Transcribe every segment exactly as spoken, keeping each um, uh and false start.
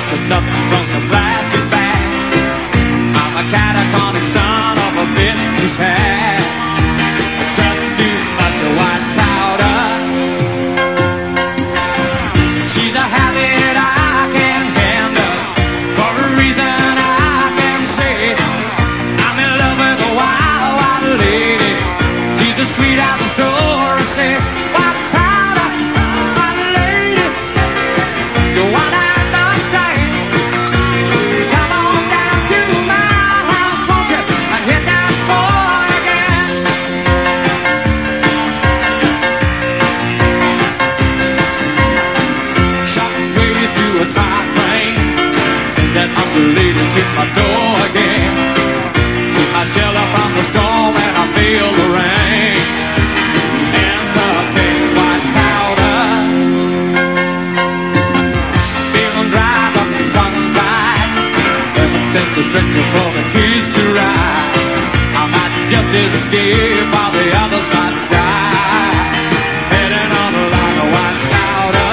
took nothing from the plastic bag. I'm a catatonic son of a bitch who's had a touch too much of white powder. She's a habit I can't handle for a reason I can't say. I'm in love with a wild, wild lady. She's as sweet as the story said. White powder, white lady, you want to the same. Come on down to my house, won't you, and hit that boy again. Shockwaves through a tight rain, sends that hungry lady to my door again. She's my shelter from the storm and I feel the rain. And tucked in white powder, feeling dry but tongue-tied. Heaven sends a stranger for the keys to ride. I might just escape while the others might die. Heading on like a white powder.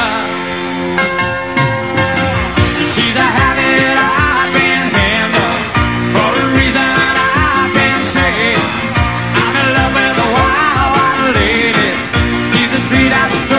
She's a habit I can't handle for a reason I can't say. I'm in love with a wild, wild lady. She's as sweet as a